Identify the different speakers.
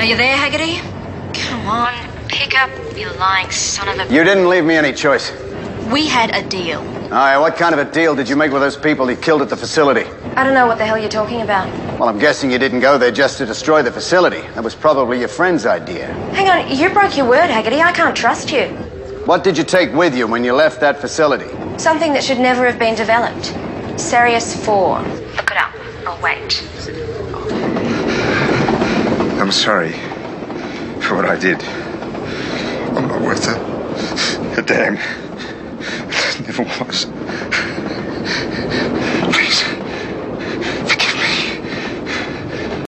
Speaker 1: you there, Haggerty? Come on, pick up, you lying son of a...
Speaker 2: You didn't leave me any choice.
Speaker 1: We had a deal.
Speaker 2: All right, what kind of a deal did you make with those people you killed at the facility?
Speaker 3: I don't know what the hell you're talking about.
Speaker 2: Well, I'm guessing you didn't go there just to destroy the facility. That was probably your friend's idea.
Speaker 3: Hang on, you broke your word, Haggerty. I can't trust you.
Speaker 2: What did you take with you when you left that facility?
Speaker 3: Something that should never have been developed. Sirius 4. Look it up. I'll wait.
Speaker 4: I'm sorry for what I did. I'm not worth a damn. It never was. Please.